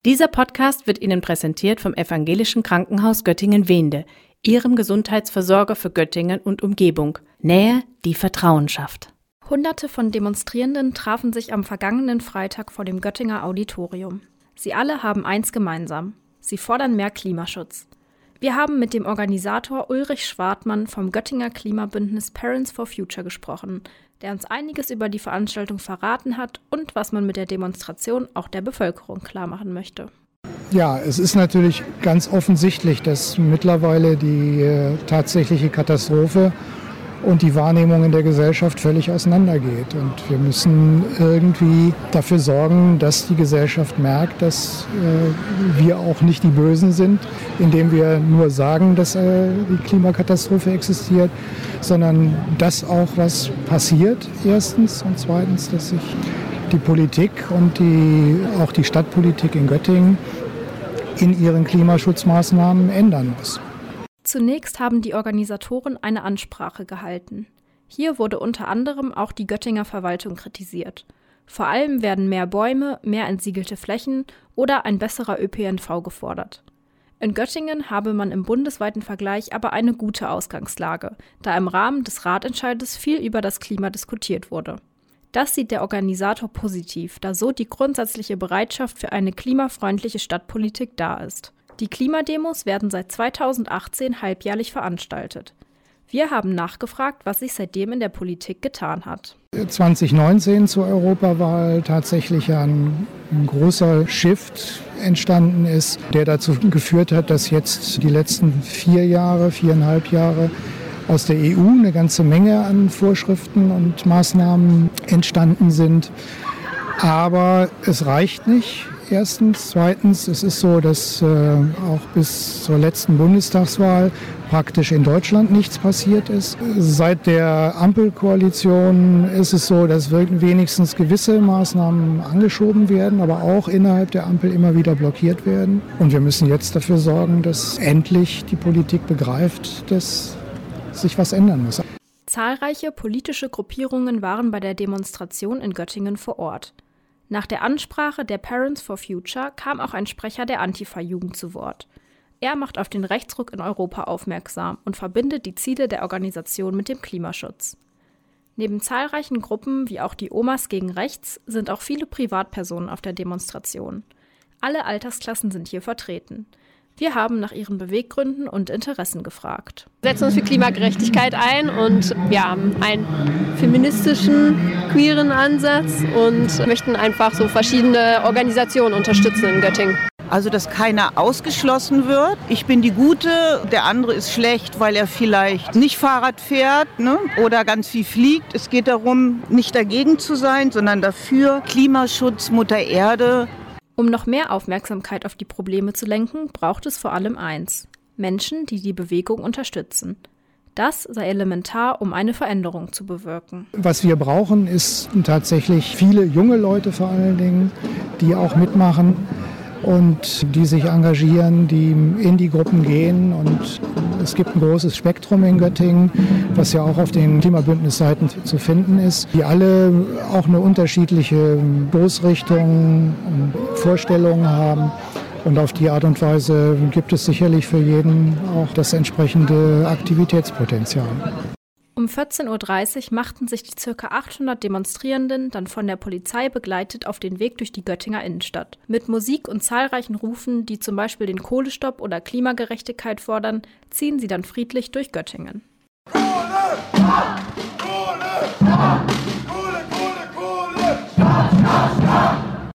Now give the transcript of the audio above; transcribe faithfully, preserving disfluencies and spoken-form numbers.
Dieser Podcast wird Ihnen präsentiert vom Evangelischen Krankenhaus Göttingen-Wehnde, Ihrem Gesundheitsversorger für Göttingen und Umgebung. Nähe, die Vertrauen schafft. Hunderte von Demonstrierenden trafen sich am vergangenen Freitag vor dem Göttinger Auditorium. Sie alle haben eins gemeinsam: Sie fordern mehr Klimaschutz. Wir haben mit dem Organisator Ulrich Schwartmann vom Göttinger Klimabündnis Parents for Future gesprochen, der uns einiges über die Veranstaltung verraten hat und was man mit der Demonstration auch der Bevölkerung klarmachen möchte. Ja, es ist natürlich ganz offensichtlich, dass mittlerweile die äh, tatsächliche Katastrophe und die Wahrnehmung in der Gesellschaft völlig auseinandergeht. Und wir müssen irgendwie dafür sorgen, dass die Gesellschaft merkt, dass äh, wir auch nicht die Bösen sind, indem wir nur sagen, dass äh, die Klimakatastrophe existiert, sondern dass auch was passiert, erstens. Und zweitens, dass sich die Politik und die, auch die Stadtpolitik in Göttingen in ihren Klimaschutzmaßnahmen ändern muss. Zunächst haben die Organisatoren eine Ansprache gehalten. Hier wurde unter anderem auch die Göttinger Verwaltung kritisiert. Vor allem werden mehr Bäume, mehr entsiegelte Flächen oder ein besserer Ö P N V gefordert. In Göttingen habe man im bundesweiten Vergleich aber eine gute Ausgangslage, da im Rahmen des Ratentscheides viel über das Klima diskutiert wurde. Das sieht der Organisator positiv, da so die grundsätzliche Bereitschaft für eine klimafreundliche Stadtpolitik da ist. Die Klimademos werden seit zweitausendachtzehn halbjährlich veranstaltet. Wir haben nachgefragt, was sich seitdem in der Politik getan hat. zwanzig neunzehn zur Europawahl tatsächlich ein, ein großer Shift entstanden ist, der dazu geführt hat, dass jetzt die letzten vier Jahre, viereinhalb Jahre aus der E U eine ganze Menge an Vorschriften und Maßnahmen entstanden sind. Aber es reicht nicht. Erstens. Zweitens, es ist so, dass äh, auch bis zur letzten Bundestagswahl praktisch in Deutschland nichts passiert ist. Seit der Ampelkoalition ist es so, dass wenigstens gewisse Maßnahmen angeschoben werden, aber auch innerhalb der Ampel immer wieder blockiert werden. Und wir müssen jetzt dafür sorgen, dass endlich die Politik begreift, dass sich was ändern muss. Zahlreiche politische Gruppierungen waren bei der Demonstration in Göttingen vor Ort. Nach der Ansprache der Parents for Future kam auch ein Sprecher der Antifa-Jugend zu Wort. Er macht auf den Rechtsruck in Europa aufmerksam und verbindet die Ziele der Organisation mit dem Klimaschutz. Neben zahlreichen Gruppen wie auch die Omas gegen Rechts sind auch viele Privatpersonen auf der Demonstration. Alle Altersklassen sind hier vertreten. Wir haben nach ihren Beweggründen und Interessen gefragt. Wir setzen uns für Klimagerechtigkeit ein und wir haben einen feministischen, queeren Ansatz und möchten einfach so verschiedene Organisationen unterstützen in Göttingen. Also, dass keiner ausgeschlossen wird. Ich bin die Gute, der andere ist schlecht, weil er vielleicht nicht Fahrrad fährt, ne? Oder ganz viel fliegt. Es geht darum, nicht dagegen zu sein, sondern dafür. Klimaschutz, Mutter Erde. Um noch mehr Aufmerksamkeit auf die Probleme zu lenken, braucht es vor allem eins: Menschen, die die Bewegung unterstützen. Das sei elementar, um eine Veränderung zu bewirken. Was wir brauchen, ist tatsächlich viele junge Leute vor allen Dingen, die auch mitmachen und die sich engagieren, die in die Gruppen gehen. Und es gibt ein großes Spektrum in Göttingen, was ja auch auf den Klimabündnisseiten zu finden ist, die alle auch eine unterschiedliche Stoßrichtung und Vorstellungen haben. Und auf die Art und Weise gibt es sicherlich für jeden auch das entsprechende Aktivitätspotenzial. Um vierzehn Uhr dreißig machten sich die ca. achthundert Demonstrierenden dann von der Polizei begleitet auf den Weg durch die Göttinger Innenstadt. Mit Musik und zahlreichen Rufen, die zum Beispiel den Kohlestopp oder Klimagerechtigkeit fordern, ziehen sie dann friedlich durch Göttingen. Kohle!